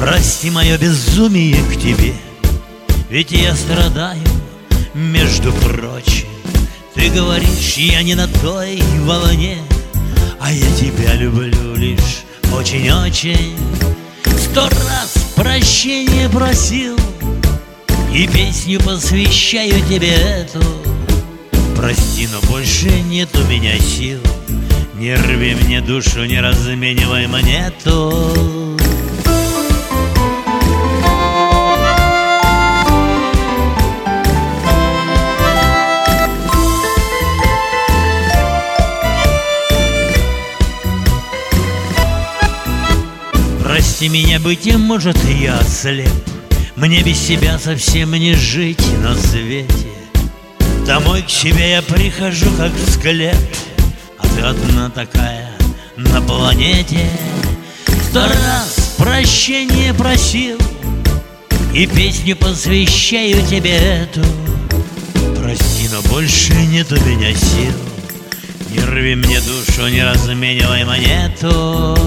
Прости мое безумие к тебе, ведь я страдаю, между прочим. Ты говоришь, я не на той волне, а я тебя люблю лишь очень-очень. 100 раз прощения просил и песню посвящаю тебе эту. Прости, но больше нет у меня сил. Не рви мне душу, не разменивай монету. Прости меня, быть может, я ослеп. Мне без себя совсем не жить на свете. Домой к себе я прихожу, как в склеп, а ты одна такая на планете. 100 раз прощения просил и песню посвящаю тебе эту. Прости, но больше нет у меня сил. Не рви мне душу, не разменивай монету.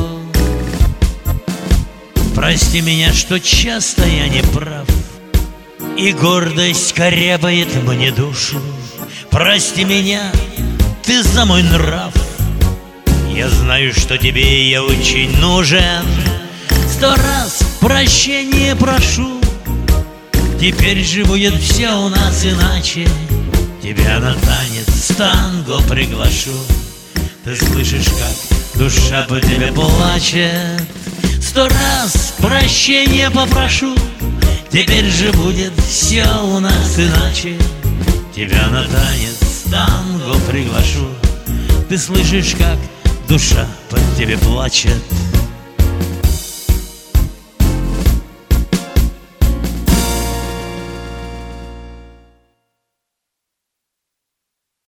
Прости меня, что часто я не прав, и гордость корябает мне душу. Прости меня, ты за мой нрав. Я знаю, что тебе я очень нужен. 100 раз прощения прошу. Теперь же будет все у нас иначе. Тебя на танец танго приглашу. Ты слышишь, как душа по тебе плачет. 100 раз прощения попрошу. Теперь же будет все у нас иначе. Тебя на танец танго приглашу. Ты слышишь, как душа под тебе плачет.